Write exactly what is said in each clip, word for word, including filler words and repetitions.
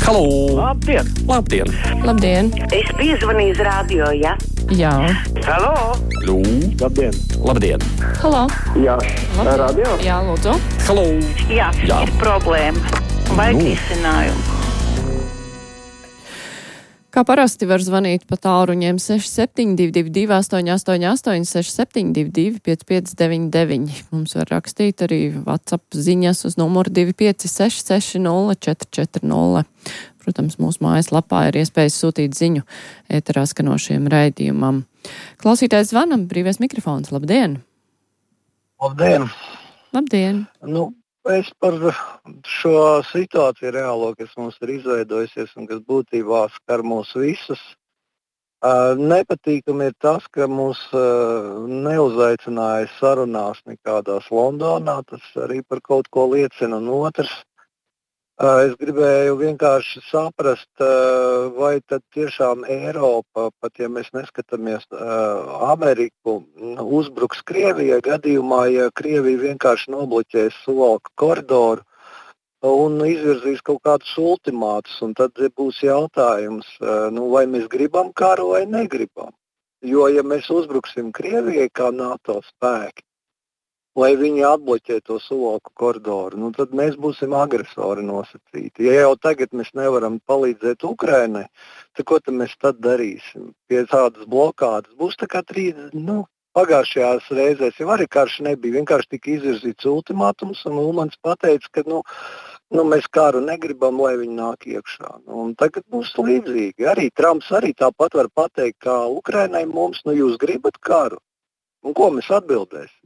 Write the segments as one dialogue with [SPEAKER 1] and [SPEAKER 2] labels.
[SPEAKER 1] Halo!
[SPEAKER 2] Labdien!
[SPEAKER 1] Labdien!
[SPEAKER 3] Labdien!
[SPEAKER 4] Es piezvanīju uz radio, ja?
[SPEAKER 3] Jā.
[SPEAKER 2] Halo!
[SPEAKER 1] Lū!
[SPEAKER 2] Labdien!
[SPEAKER 1] Labdien!
[SPEAKER 3] Halo!
[SPEAKER 2] Jā,
[SPEAKER 3] Labdien.
[SPEAKER 2] radio?
[SPEAKER 3] Jā, lūdzu.
[SPEAKER 1] Halo!
[SPEAKER 4] Jā,
[SPEAKER 1] Jā.
[SPEAKER 4] ir problēma. Vajag
[SPEAKER 1] Nu.
[SPEAKER 4] risinājumu.
[SPEAKER 3] Kā parasti var zvanīt pa tālruņiem seši septiņi divi divi divi astoņi astoņi astoņi, seši septiņi divi divi pieci pieci deviņi deviņi. Mums var rakstīt arī WhatsApp ziņas uz numuru divi pieci seši seši nulle četri četri nulle. Protams, mūsu mājaslapā ir iespējas sūtīt ziņu ēterā skanošiem raidījumam. Klausītājs zvanam, brīvais mikrofons. Labdien!
[SPEAKER 5] Labdien!
[SPEAKER 3] Labdien!
[SPEAKER 5] Nu, es par šo situāciju reālo, kas mums ir izveidojusies un kas būtībā skar mūs visus. Uh, nepatīkami ir tas, ka mūs uh, neuzaicināja sarunās nekādās Londonā. Tas arī par kaut ko liecina. Un otrs, uh, es gribēju vienkārši saprast, uh, vai tad tiešām Eiropa, pat ja mēs neskatāmies uh, Ameriku, uzbruks Krievijai gadījumā, ja Krievija vienkārši nobloķēs Suvalka koridoru un izvirzīs kaut kādus ultimātus. Un tad būs jautājums, uh, nu, vai mēs gribam karu vai negribam. Jo, ja mēs uzbruksim Krievijai kā NATO spēki, lai viņi atbloķē to Suvalku koridoru, nu, tad mēs būsim agresori nosacīti. Ja jau tagad mēs nevaram palīdzēt Ukrainai, tad ko tad mēs tad darīsim? Pie tādas blokādes būs tā kā trīs, nu, pagājušajās reizēs jau arī karš nebija, vienkārši tika izvirzīts ultimātums, un Ulmans pateica, ka, nu, nu, mēs karu negribam, lai viņi nāk iekšā. Nu, un tagad būs līdzīgi. Arī Trumps arī tāpat var pateikt, kā Ukrainai mums, nu, jūs gribat karu? Un ko mēs atbildēsim?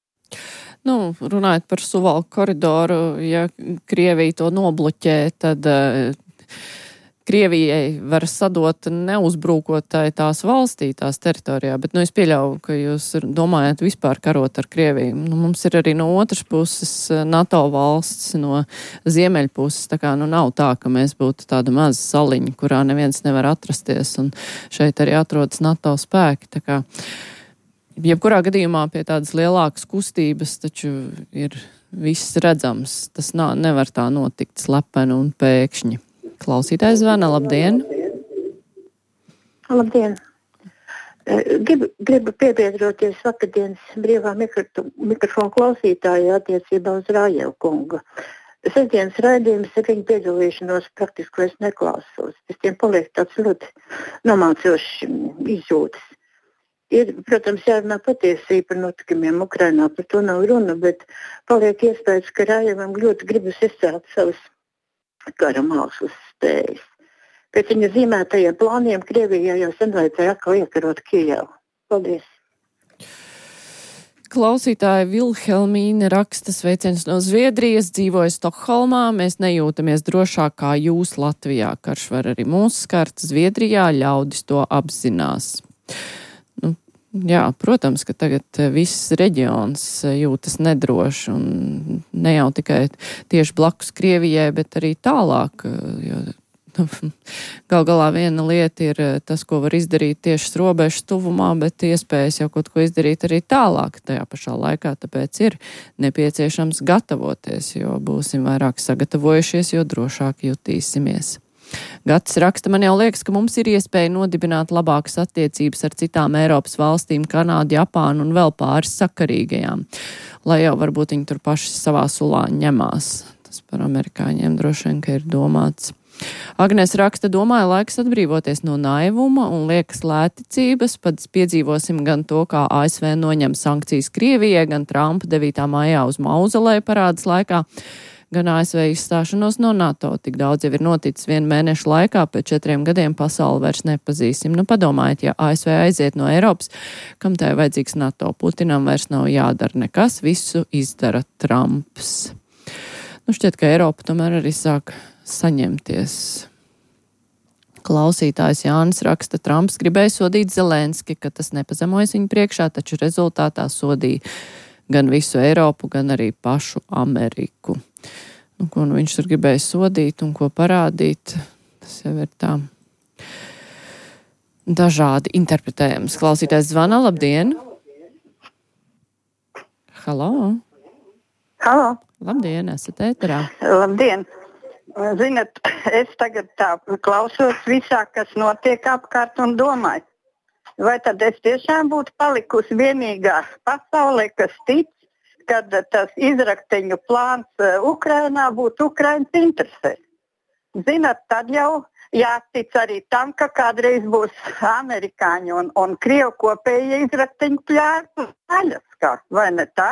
[SPEAKER 3] Nu, runājot par Suvalku koridoru, ja Krievija to nobloķē, tad uh, Krievijai var sadot neuzbrūkotai tās valstī, tās teritorijā, bet, nu, es pieļauju, ka jūs domājat vispār karot ar Krieviju. Nu, mums ir arī no otras puses NATO valsts, no ziemeļpuses, tā kā, nu, nav tā, ka mēs būtu tāda maza saliņa, kurā neviens nevar atrasties, un šeit arī atrodas NATO spēki, tā kā jebkurā gadījumā pie tādas lielākas kustības taču ir viss redzams. Tas nav, nevar tā notikt slepeni un pēkšņi. Klausītājs zvana, labdien!
[SPEAKER 6] Labdien! Gribu, gribu piebiedroties vakardienas brīvā mikrofona klausītāja attiecībā uz Rājevu kungu. Sestdienas raidījums ar viņu piedalīšanos praktiski es neklausos. Es tiem paliek tāds ļoti nomācošs izjūtas. Ir, protams, jārunā patiesība par notikumiem Ukrainā, par to nav runa, bet paliek iespējas, ka Rājevam ļoti gribas izcelt savas kara mākslas spējas. Pēc viņa zīmētajiem plāniem Krievijā jau sen vajadzēja atkal iekarot Kijevu. Paldies!
[SPEAKER 3] Klausītāja Vilhelmīne raksta sveiciens no Zviedrijas, dzīvoja Stokholmā. Mēs nejūtamies drošāk kā jūs Latvijā. Karš var arī mūs skart. Zviedrijā ļaudis to apzinās. Nu, jā, protams, ka tagad viss reģions jūtas nedroši un ne jau tikai tieši blakus Krievijai, bet arī tālāk. Jo, nu, gal galā viena lieta ir tas, ko var izdarīt tieši robežas tuvumā, bet iespējas jau kaut ko izdarīt arī tālāk tajā pašā laikā, tāpēc ir nepieciešams gatavoties, jo būsim vairāk sagatavojušies, jo drošāk jutīsimies. Gatis raksta, man jau liekas, ka mums ir iespēja nodibināt labākas attiecības ar citām Eiropas valstīm, Kanādu, Japānu un vēl pāris sakarīgajām, lai jau varbūt viņi tur paši savā sulā ņemās. Tas par amerikāņiem droši vien, ka ir domāts. Agnēs raksta, domāju, laiks atbrīvoties no naivuma un liekas lēticības, pat piedzīvosim gan to, kā A S V noņem sankcijas Krievijai, gan Trumpa devītā maijā uz Mauzeleju parādas laikā, gan A S V izstāšanos no NATO. Tik daudz jau ir noticis vienu mēnešu laikā, pēc četriem gadiem pasauli vairs nepazīsim. Nu, padomājiet, ja A S V aiziet no Eiropas, kam tā ir vajadzīgs NATO? Putinam vairs nav jādara nekas, visu izdara Trumps. Nu, šķiet, ka Eiropa tomēr arī sāk saņemties. Klausītājs Jānis raksta, Trumps gribēja sodīt Zelenski, ka tas nepazemojas viņu priekšā, taču rezultātā sodīja gan visu Eiropu, gan arī pašu Ameriku. Nu, ko nu viņš tur gribēja sodīt un ko parādīt, tas jau ir tā dažādi interpretējams. Klausītājs zvana, labdien! Halo!
[SPEAKER 6] Halo!
[SPEAKER 3] Labdien, esat ēterā!
[SPEAKER 6] Labdien!
[SPEAKER 1] Zinat, es tagad tā klausos visā, kas notiek apkārt un domāju, vai tad es tiešām būtu palikusi vienīgā pasaulē, kas tic, kad tas izrakteņu plāns Ukrainā būtu Ukrainas interesēs. Zinat, tad jau jātic arī tam, ka kādreiz būs amerikāņu un, un krievu kopējie izrakteņu plāns Aļaskā, vai ne tā?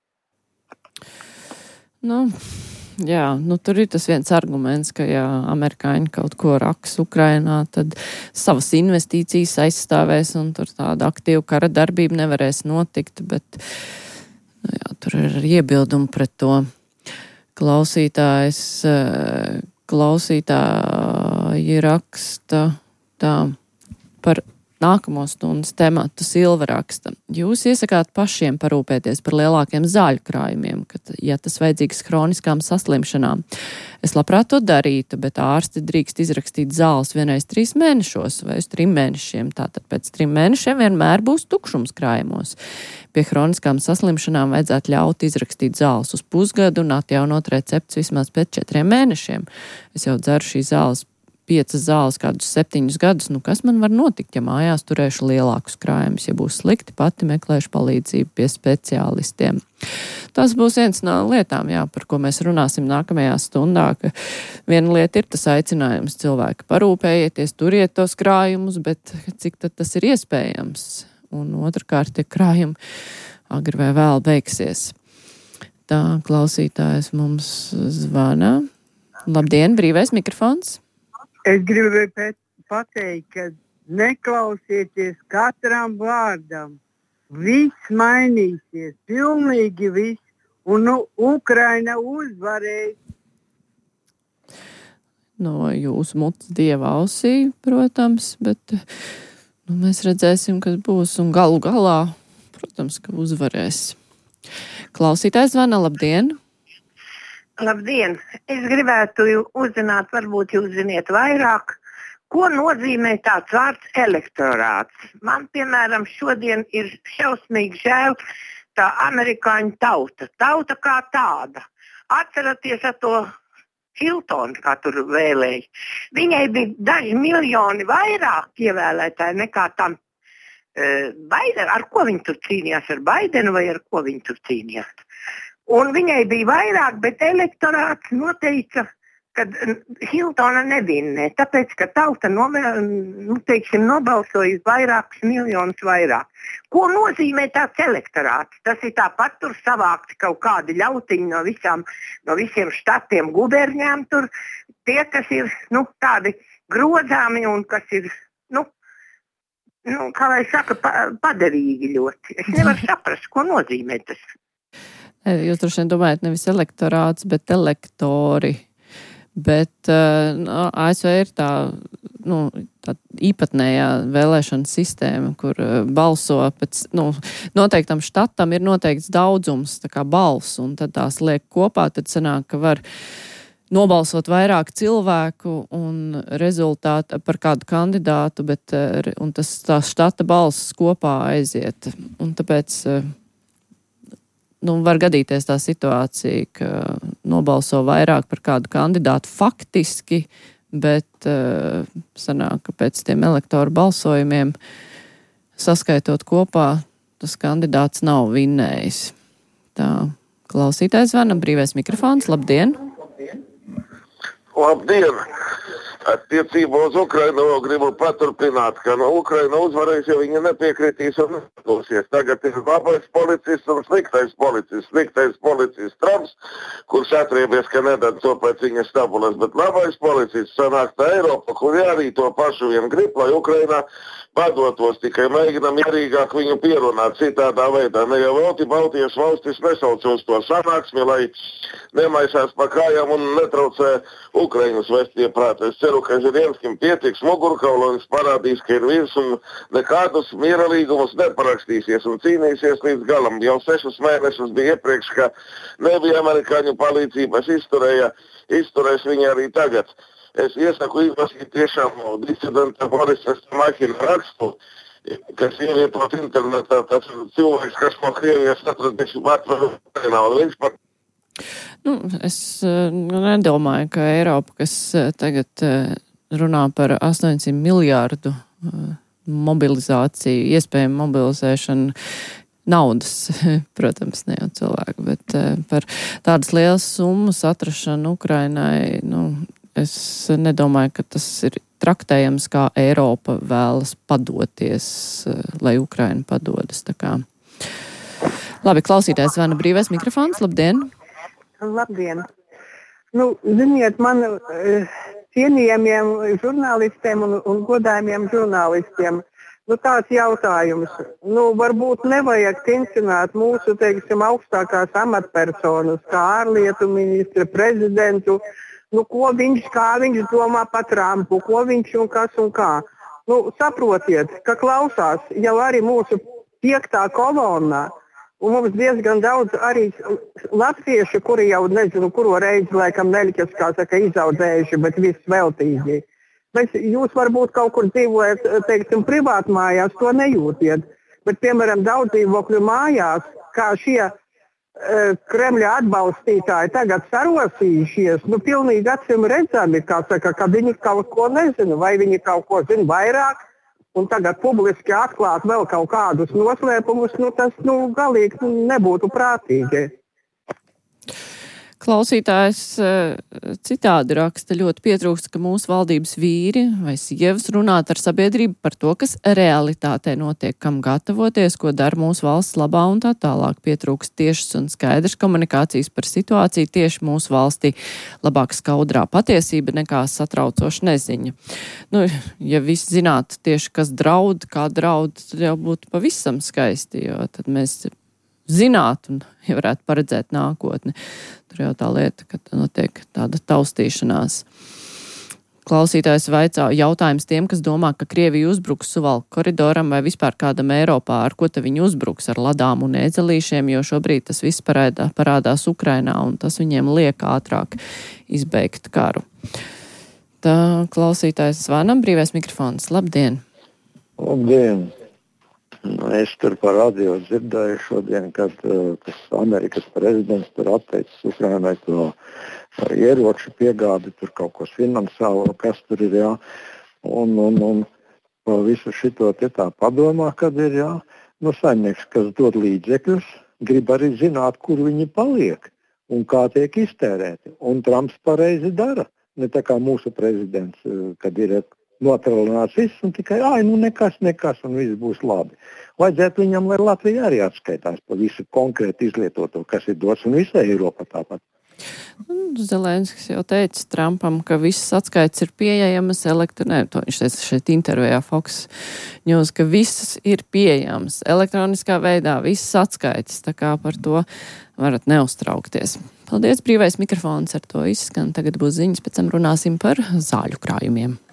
[SPEAKER 3] Nu, jā, nu tur ir tas viens arguments, ka ja amerikāņi kaut ko raks Ukrainā, tad savas investīcijas aizstāvēs un tur tāda aktīva kara darbība nevarēs notikt, bet nu jā, tur ir iebildumi pret to. Klausītājs, klausītāji raksta tā par nākamo stundas tematu. Silva raksta. Jūs iesakāt pašiem parūpēties par lielākiem zāļu krājumiem, kad, ja tas vajadzīgs hroniskām saslimšanām. Es labprāt to darītu, bet ārsti drīkst izrakstīt zāles vienreiz trīs mēnešos vai uz trim mēnešiem. Tātad pēc trim mēnešiem vienmēr būs tukšums krājumos. Pie hroniskām saslimšanām vajadzētu ļaut izrakstīt zāles uz pusgadu un atjaunot recepts vismaz pēc četriem mēnešiem. Es jau dzeru šīs zāles piecas zāles kādus septiņus gadus, nu kas man var notikt, ja mājās turēšu lielākus krājumus, ja būs slikti, pati meklēšu palīdzību pie speciālistiem. Tas būs viens no lietām, jā, par ko mēs runāsim nākamajā stundā, ka viena lieta ir tas aicinājums cilvēki parūpējieties, turiet tos krājumus, bet cik tad tas ir iespējams? Un otrkārt, tie krājumi agri vai vēl beigsies. Tā klausītājs mums zvana. Labdien, brīvais mikrofons!
[SPEAKER 2] Es gribu pateikt, ka neklausieties katram vārdam. Viss mainīsies, pilnīgi viss, un nu, Ukraina uzvarēs.
[SPEAKER 3] No jūsu mutes dieva ausī, protams, bet nu, mēs redzēsim, kas būs, un galu galā, protams, ka uzvarēs. Klausītājs zvana, labdien!
[SPEAKER 4] Labdien! Es gribētu uzzināt, varbūt jūs ziniet vairāk, ko nozīmē tāds vārds elektorāts. Man, piemēram, šodien ir šausmīgi žēl tā amerikāņu tauta. Tauta kā tāda. Atceraties ar to Hiltonu, kā tur vēlēja. Viņai bija daži miljoni vairāk ievēlētāji nekā tam uh, Baidenu. Ar ko viņi tur cīnījās? Ar Baidenu vai ar ko viņi tur cīnījās? Un viņai bija vairāk, bet elektorāts noteica, ka Hiltona nevinnē, tāpēc, ka tauta novēl, nu, teiksim, nobalsoja vairākus miljonus vairāk. Ko nozīmē tāds elektorāts? Tas ir tāpat tur savākti kaut kādi ļautiņi no, visām, no visiem štatiem, guberņām tur, tie, kas ir, nu, tādi grodzāmi un kas ir, nu, nu kā lai saka, pa, padarīgi ļoti. Es nevaru saprast, ko nozīmē tas.
[SPEAKER 3] Jūs droši vien domājat nevis elektorāts, bet elektori. Bet uh, A S V ir tā, nu, tā īpatnējā vēlēšana sistēma, kur uh, balso pēc, nu, noteiktam štatam ir noteikts daudzums, tā kā balss, un tad tās liek kopā, tad sanāk, ka var nobalsot vairāk cilvēku un rezultātu par kādu kandidātu, bet, uh, un tas tās štata balss kopā aiziet. Un tāpēc uh, Nu, var gadīties tā situācija, ka nobalso vairāk par kādu kandidātu faktiski, bet uh, sanāk, ka pēc tiem elektoru balsojumiem saskaitot kopā, tas kandidāts nav vinnējis. Tā, klausītājs zvana, brīvais mikrofons, labdien!
[SPEAKER 7] Labdien! Attiecībā uz Ukrainu gribu paturpināt, ka no Ukraina uzvarēs, ja viņi nepiekritīs un nedosies. Tagad ir labais policists un sliktais policists. Sliktais policists Trumps, kurš atriebies, ka nedod to pēc viņa stabulas, bet labais policists sanāk tā Eiropa, kur arī to pašu vien grib, lai Ukrainā padotos, tikai mēģina mierīgāk viņu pierunāt citādā veidā. Ne jau valti Baltijas valstis nesaucos to sanāksmi, lai nemaisās pa kājām un netraucē Ukrainas vestie prāti. Es ceru, ka Žirienskim pietiks mugurkaula un viņš parādīs, ka ir vīrs un nekādus miera līgumus neparakstīsies un cīnīsies līdz galam. Jau sešus mēnešus bija iepriekš, ka nebija amerikāņu palīdzības, izturēja, izturēs viņi arī tagad. Es iesaku izlasīt tiešām disidenta Borisa Stamahina rakstu, kas ievietot internetā, tas cilvēks, kas no Krievijas atradīs Latviju Ukrainā, un viņš par
[SPEAKER 3] Nu, es nedomāju, ka Eiropa, kas tagad runā par astoņsimt miljārdu mobilizāciju, iespējamu mobilizēšanu naudas, protams, ne jau cilvēku, bet par tādas lielas summas atrašanu Ukrainai, nu, es nedomāju, ka tas ir traktējams, kā Eiropa vēlas padoties, lai Ukraina padodas. Tā kā. Labi, klausītājs zvana brīvais mikrofons. Labdien!
[SPEAKER 2] Labdien! Nu, ziniet, man cienījamiem žurnālistiem un, un godājumiem žurnālistiem, nu, tāds jautājums. Nu, varbūt nevajag tensināt mūsu, teiksim, augstākās amatpersonas, kā ārlietu ministra, prezidentu, nu, ko viņš, kā viņš domā par Trumpu, ko viņš un kas un kā. Nu, saprotiet, ka klausās jau arī mūsu piektā kolonnā, un mums diezgan daudz arī latvieši, kuri jau nezinu, kuro reizi laikam neļķas, kā saka, izaudzējuši, bet viss veltīgi. Bet jūs varbūt kaut kur dzīvojat, teiksim, privātmājās, to nejūtiet. Bet, piemēram, daudz dzīvokļu mājās, kā šie uh, Kremļa atbalstītāji tagad sarosījušies, nu, pilnīgi acīm redzami, kā saka, ka viņi kaut ko nezina, vai viņi kaut ko zina vairāk, un tagad publiski atklāt vēl kaut kādus noslēpumus, nu, tas, nu, galīgi nebūtu prātīgi.
[SPEAKER 3] Klausītājs citādi raksta, ļoti pietrūkst, ka mūsu valdības vīri vai sievas runāt ar sabiedrību par to, kas realitātē notiek, kam gatavoties, ko dara mūsu valsts labā un tā tālāk. Pietrūkst tiešas un skaidrs komunikācijas par situāciju tieši mūsu valstī. Labāk skaudrā patiesība nekā satraucoša neziņa. Nu, ja visi zinātu tieši, kas draud, kā draud, tad jau būtu pavisam skaisti, jo tad mēs zināt un ja varētu paredzēt nākotni. Tur jau tā lieta, ka notiek tāda taustīšanās. Klausītājs vaicā jautājums tiem, kas domā, ka Krievija uzbruks Suvalku koridoram vai vispār kādam Eiropā, ar ko te viņi uzbruks, ar ladām un ēdzelīšiem, jo šobrīd tas viss parādā, parādās Ukrainā un tas viņiem liek ātrāk izbeigt karu. Tā klausītājs zvanam, brīvais mikrofons. Labdien!
[SPEAKER 5] Labdien! Nu, es tur par radio dzirdēju šodien, kad uh, tas Amerikas prezidents tur atteicis Ukrainai to uh, ieroču piegādi, tur kaut ko finansiālo, kas tur ir, jā. Un, un, un uh, visu šito te tā padomā, kad ir, jā. Nu, saimnieks, kas dod līdzekļus, grib arī zināt, kur viņi paliek un kā tiek iztērēti. Un Trumps pareizi dara. Ne tā kā mūsu prezidents, uh, kad ir notralināts viss un tikai, ai, nu nekas, nekas un viss būs labi. Vajadzētu viņam, lai Latvija arī atskaitās par visu konkrēti izlietoto, kas ir dots un visai Eiropa tāpat.
[SPEAKER 3] Zelenskis jau teica Trumpam, ka visas atskaites ir pieejamas elektronē, to viņš teica šeit intervijā Fox News, ka visas ir pieejamas elektroniskā veidā, visas atskaites, tā kā par to varat neuztraukties. Paldies, brīvais mikrofons ar to izskan, tagad būs ziņas, pēc tam runāsim par zāļu krājumiem.